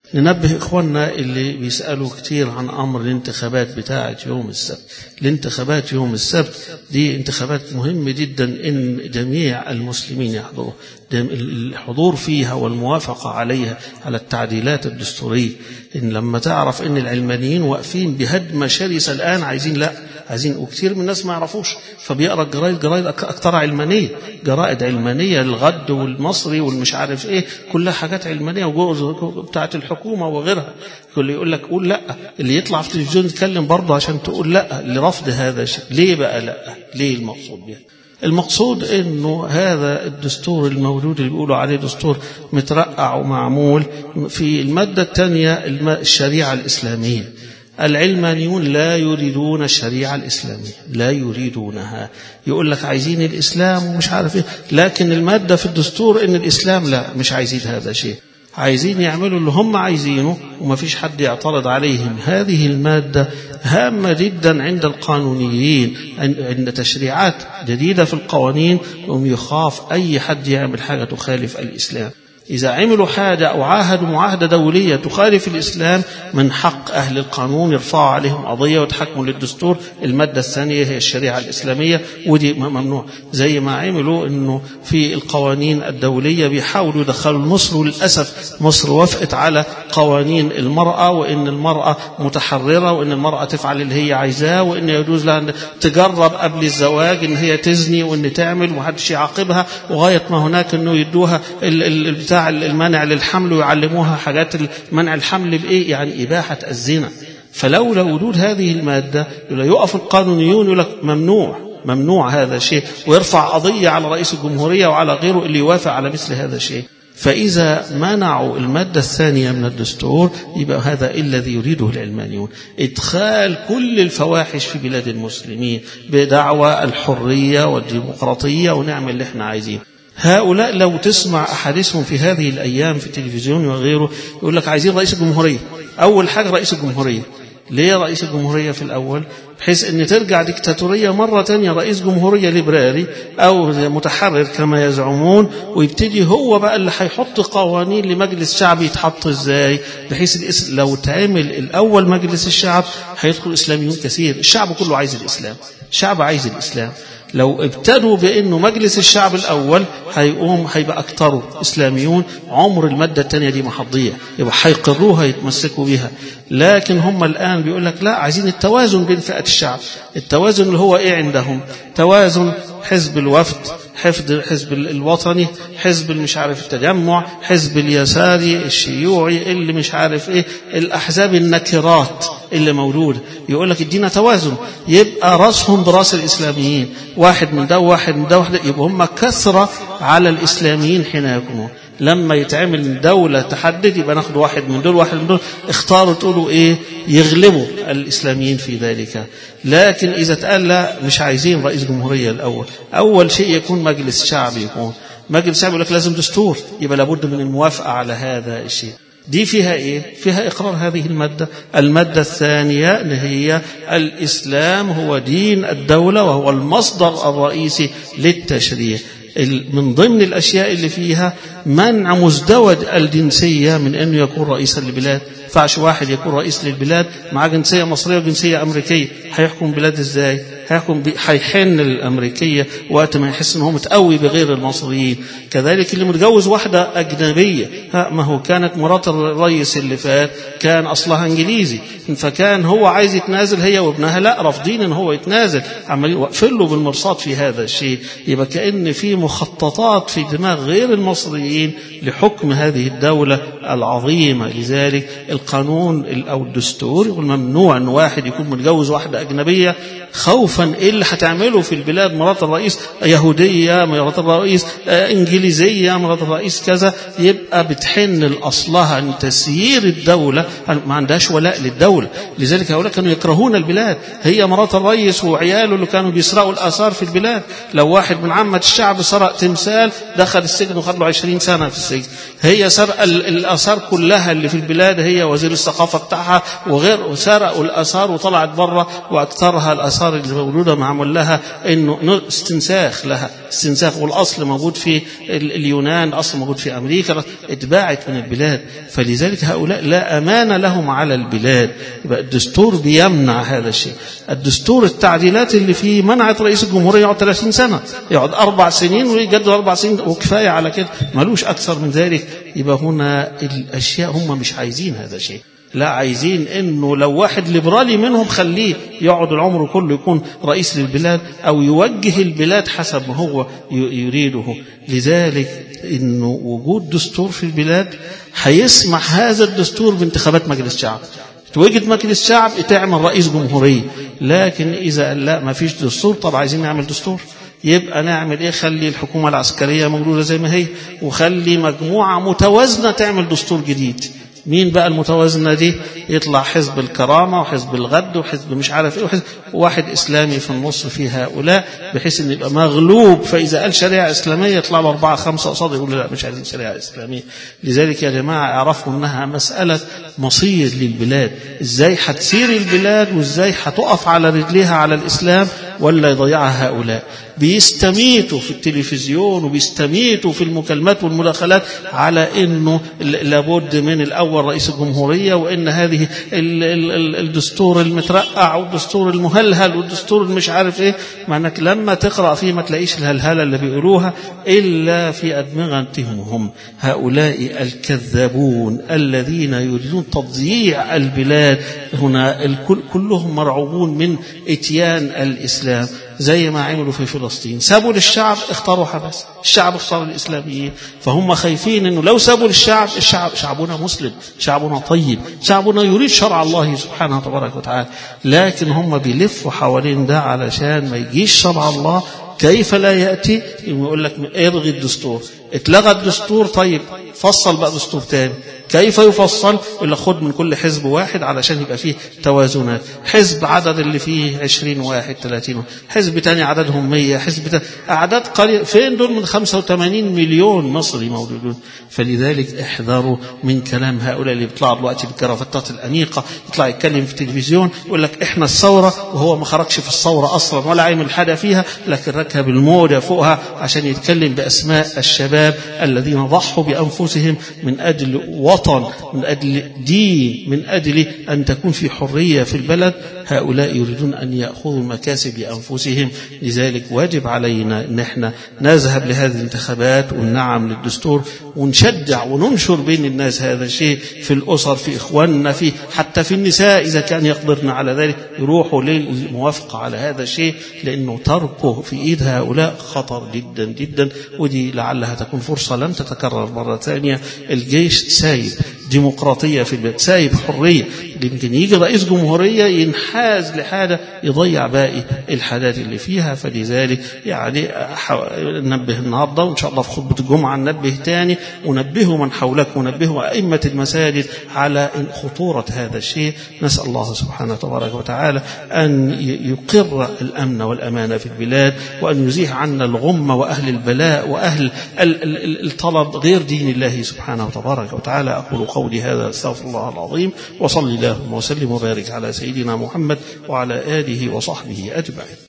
ننبه إخواننا اللي بيسألوا كتير عن أمر الانتخابات بتاعة يوم السبت. الانتخابات يوم السبت دي انتخابات مهمة جدا إن جميع المسلمين يحضروا. الحضور فيها والموافقة عليها على التعديلات الدستورية. إن لما تعرف إن العلمانيين واقفين بهدمة شرسة الآن عايزين وكثير من الناس ما يعرفوش، فبيقرأ جرائد أكثر علمانية، جرائد علمانية، الغد والمصري والمش عارف إيه، كلها حاجات علمانية بتاعت الحكومة وغيرها. كل يقول لك قول لا، اللي يطلع في التلفزيون يتكلم برضه عشان تقول لا لرفض هذا الشيء. ليه بقى لا؟ ليه المقصود بها؟ المقصود إنه هذا الدستور الموجود اللي بيقولوا عليه دستور مترقع ومعمول في المادة الثانية الشريعة الإسلامية. العلمانيون لا يريدون الشريعة الإسلامية، لا يريدونها. يقول لك عايزين الإسلام ومش عارف إيه، لكن المادة في الدستور إن الإسلام لا، مش عايزين هذا شيء، عايزين يعملوا اللي هم عايزينه وما فيش حد يعترض عليهم. هذه المادة هامة جدا عند القانونيين، عند تشريعات جديدة في القوانين، يخاف أي حد يعمل حاجة تخالف الإسلام. إذا عملوا حاجة أو عاهدوا معاهدة دولية تخالف الإسلام، من حق أهل القانون يرفعوا عليهم قضية وتحكموا للدستور. المادة الثانية هي الشريعة الإسلامية، ودي ممنوع. زي ما عملوا إنه في القوانين الدولية بيحاولوا يدخلوا مصر، وللأسف مصر وافقت على قوانين المرأة، وإن المرأة متحررة، وإن المرأة تفعل اللي هي عايزاه، وإن يجوز لها أن تجرب قبل الزواج إن هي تزني وإن تعمل ومحدش يعاقبها، وغاية ما هناك إنه يدوها بتاع المنع للحمل ويعلموها حاجات منع الحمل بإيه، يعني إباحة الزنا. فلولا وجود هذه المادة يقف القانونيون يقول لك ممنوع هذا الشيء، ويرفع قضية على رئيس الجمهورية وعلى غيره اللي يوافق على مثل هذا الشيء. فإذا منعوا المادة الثانية من الدستور يبقى هذا الذي يريده العلمانيون، إدخال كل الفواحش في بلاد المسلمين بدعوى الحرية والديمقراطية ونعمل اللي احنا عايزينه. هؤلاء لو تسمع أحاديثهم في هذه الأيام في التلفزيون وغيره يقول لك عايزين رئيس الجمهورية. أول حاجة رئيس الجمهورية. ليه رئيس الجمهورية في الأول؟ بحيث أن ترجع ديكتاتورية مرة تانية، رئيس جمهورية ليبراري أو متحرر كما يزعمون، ويبتدي هو بقى اللي هيحط قوانين لمجلس شعبي يتحط إزاي، بحيث لو تعمل الأول مجلس الشعب هيدخل إسلاميون كثير. الشعب كله عايز الإسلام، الشعب عايز الإسلام. لو ابتدوا بأنه مجلس الشعب الأول هيبقى أكثره إسلاميون، عمر المادة الثانية دي محضية، يبقى هيقروها يتمسكوا بها. لكن هم الآن بيقول لك لا، عايزين التوازن بين فئات الشعب. التوازن اللي هو إيه عندهم؟ توازن حزب الوفد، حزب الوطني، حزب مش عارف التجمع، حزب اليساري الشيوعي اللي مش عارف إيه، الأحزاب النكرات اللي موجود. يقول لك ادينا توازن، يبقى راسهم براس الإسلاميين، واحد من ده وواحد من ده، يبقى هم كثرة على الإسلاميين حين يكونوا. لما يتعمل دولة تحدد يبقى ناخد واحد من دول واحد من دول، اختاروا تقولوا ايه، يغلبوا الإسلاميين في ذلك. لكن إذا تقال لا، مش عايزين رئيس جمهورية الأول، أول شيء يكون مجلس شعب. يكون مجلس شعب يقول لك لازم دستور، يبقى لابد من الموافقة على هذا الشيء. دي فيها ايه؟ فيها إقرار هذه المادة. المادة الثانية هي الإسلام هو دين الدولة وهو المصدر الرئيسي للتشريع. من ضمن الأشياء اللي فيها منع مزدوج الجنسية من أنه يكون رئيسا للبلاد. فعش واحد يكون رئيس للبلاد مع جنسية مصرية وجنسية أمريكية، هيحكم بلاد إزاي؟ هيحن الأمريكية وقت ما يحس أنه متقوي بغير المصريين. كذلك اللي متجوز واحدة أجنبية، ما هو كانت مرات الرئيس اللي فات كان أصلها إنجليزي، فكان هو عايز يتنازل هي وابنها، لا رافضين أن هو يتنازل، عمالين يوقفوا له بالمرصاد في هذا الشيء. يبقى كأن في مخططات في دماغ غير المصريين لحكم هذه الدولة العظيمة. لذلك القانون أو الدستور يقول ممنوع أن واحد يكون متجوز واحدة أجنبية، خوفا إيه اللي هتعمله في البلاد. مرات الرئيس يهودية، مرات الرئيس إنجليزية، مرات الرئيس كذا، يبقى بتحن الأصلها أن تسيير الدولة ما عندهاش ولاء للدولة. لذلك هؤلاء كانوا يكرهون البلاد. هي مرات الرئيس وعياله اللي كانوا بيسرقوا الآثار في البلاد. لو واحد من عامة الشعب سرق تمثال دخل السجن وخد له 20 سنة في السجن. هي سرق الآثار كلها اللي في البلاد، هي وزير الثقافة بتاعها وغير، سرقوا الآثار وطلعت بره، وأكثرها الآثار الآثار اللي مولودة معمول لها إنه استنساخ لها، استنساخ، والأصل موجود في اليونان، الأصل موجود في أمريكا، اتباعت من البلاد. فلذلك هؤلاء لا أمان لهم على البلاد. يبقى الدستور بيمنع هذا الشيء. الدستور التعديلات اللي فيه منعت رئيس الجمهورية يقعد 30 سنة، يقعد 4 سنين ويجدد 4 سنين وكفاية على كده، ملوش أكثر من ذلك. يبقى هنا الأشياء هم مش عايزين هذا الشيء، لا عايزين إنه لو واحد ليبرالي منهم خليه يقعد العمر كله يكون رئيس للبلاد أو يوجه البلاد حسب ما هو يريده. لذلك إنه وجود دستور في البلاد هيسمح هذا الدستور بانتخابات مجلس شعب، توجد مجلس شعب تعمل رئيس جمهورية. لكن إذا قال لا ما فيش دستور، طب عايزين نعمل دستور، يبقى نعمل ايه؟ خلي الحكومة العسكرية موجودة زي ما هي، وخلي مجموعة متوازنة تعمل دستور جديد. مين بقى المتوازنة دي؟ يطلع حزب الكرامة وحزب الغد وحزب مش عارف ايه وحزب واحد اسلامي في النص في هؤلاء، بحيث ان يبقى مغلوب. فاذا قال شريعة اسلامية يطلع له 4 5 قصاد يقول لا مش عايزين شريعة اسلامية. لذلك يا جماعة اعرفوا انها مسألة مصير للبلاد، ازاي هتسير البلاد وازاي هتقف على رجليها على الاسلام ولا يضيعها هؤلاء. بيستميتوا في التلفزيون وبيستميتوا في المكالمات والمداخلات على انه لابد من الاول رئيس الجمهورية، وان هذه الدستور المترقع والدستور المهلهل والدستور المش عارف ايه. مع انك لما تقرأ فيه ما تلاقيش الهلهلة اللي بيقولوها الا في ادمغتهم هم، هؤلاء الكذابون الذين يريدون تضييع البلاد. هنا كلهم مرعوبون من اتيان الاسلام، زي ما عملوا في فلسطين، سابوا للشعب اختاروا حماس، الشعب اختار الإسلاميين. فهم خايفين انه لو سابوا للشعب، شعبنا مسلم، شعبنا طيب، شعبنا يريد شرع الله سبحانه تبارك وتعالى، لكن هم بيلفوا حوالين ده علشان ما يجيش شرع الله. كيف لا يأتي؟ يقول لك الغي الدستور، اتلغى الدستور، طيب فصل بقى دستور تاني. كيف يفصل؟ إلا خد من كل حزب واحد علشان يبقى فيه توازنات، حزب عدد اللي فيه 20 واحد 30، حزب تاني عددهم 100، حزب تاني أعداد قليل. فين دول من 85 مليون مصري موجودون؟ فلذلك احذروا من كلام هؤلاء اللي بيطلعوا دلوقتي بالكرافتات الأنيقة، يطلع يتكلم في التلفزيون يقول لك احنا الثورة، وهو ما خرجش في الثورة أصلا ولا عامل حاجة فيها، لكن ركب الموجة فوقها عشان يتكلم بأسماء الشباب الذين ضحوا بأنفسهم من أجل وطن، من أجل دين، من أجل أن تكون في حرية في البلد. هؤلاء يريدون أن يأخذوا المكاسب لأنفسهم. لذلك واجب علينا أن احنا نذهب لهذه الانتخابات وننعم للدستور، ونشجع وننشر بين الناس هذا الشيء، في الأسر، في إخواننا، في حتى في النساء إذا كان يقدرن على ذلك يروحوا للموافقة على هذا الشيء، لأنه تركه في إيد هؤلاء خطر جدا جدا. ودي لعلها تكون فرصة لن تتكرر مرة ثانية. الجيش سايب ديمقراطية في البلاد، سايب حرية، يمكن يجي رئيس جمهورية ينحاز لحاجة يضيع باقي الحاجات اللي فيها. فلذلك يعني ننبه النهاردة، وإن شاء الله في خطبة الجمعة ننبه تاني، ونبهوا من حولكم، ونبهوا أئمة المساجد على خطورة هذا الشيء. نسأل الله سبحانه تبارك وتعالى أن يقر الأمن والأمان في البلاد، وأن يزيح عنا الغم وأهل البلاء وأهل الطلب غير دين الله سبحانه تبارك وتعالى. أقول قولي هذا، استغفر الله العظيم، وصلي اللهم وسلم وبارك على سيدنا محمد وعلى آله وصحبه أجمعين.